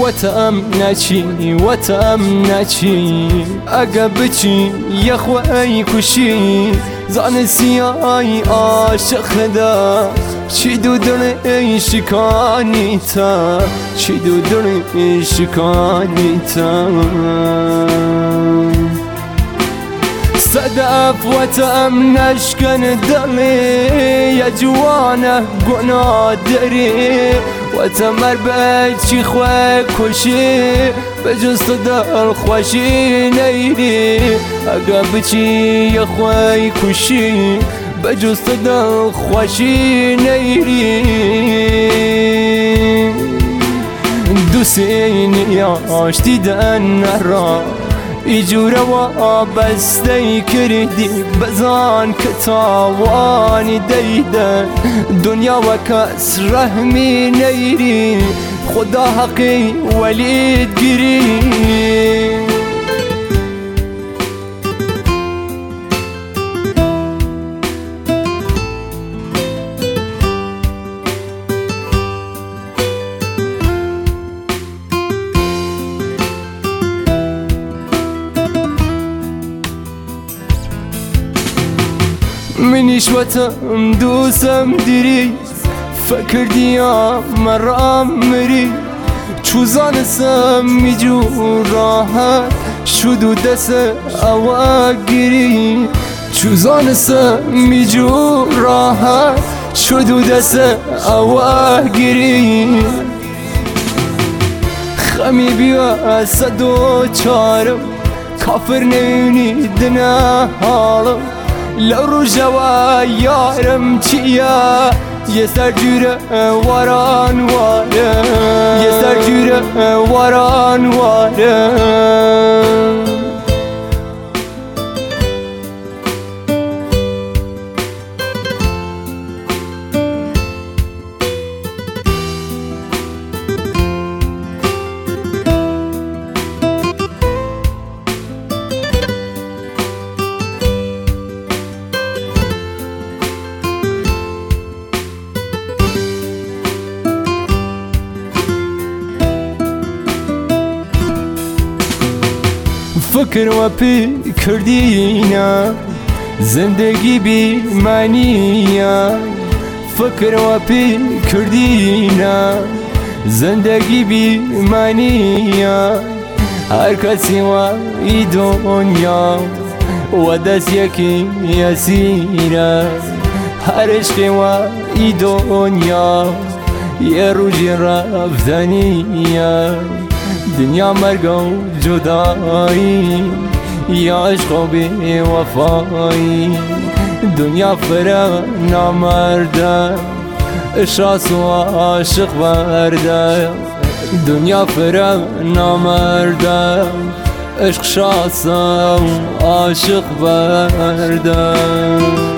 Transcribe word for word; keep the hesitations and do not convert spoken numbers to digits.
وتم نچی وتم نچی اگه بچی یخوای کشی زان سیای عاشق دا چی دو دل شکانی تا چی دو دل شکانی تا صدف وتم نشکن دلی یا جوانه گناه داری وتمر بچی خواه کشی بجز تو دل خوشی نیری اگه بچی یا خواه کشی بجز تو دل خوشی نیری دوسینی آش دیدن نرا ایجوره و بسته کردی بزان که تاوانی دیدن دنیا و کس رحمی نیری خدا حقی ولید گیری منیش وتم دوسم دیری فکر دیا مرام مری چوزان سم میجو راحت شدو دست اوا گیری چوزان سم میجو راحت شدو دست اوا گیری خمی بیا صد و چارم کافر نینی دنا حالم لو رجوا يارم چیا یه سر جوره وران واره یه سر جوره وران واره فکر و پی کردینا زندگی بی معنیه فکر و پی کردینا زندگی بی معنیه هر کسی و ای دنیا و دست یکی یسیره هر عشق و ای دنیا یه روزی رفتنیه دنیا مرگ و جدایی یا عشق و بی وفایی دنیا فرق نامرده اشراس و عاشق برده دنیا فرق نامرده عشق شاس و عاشق برده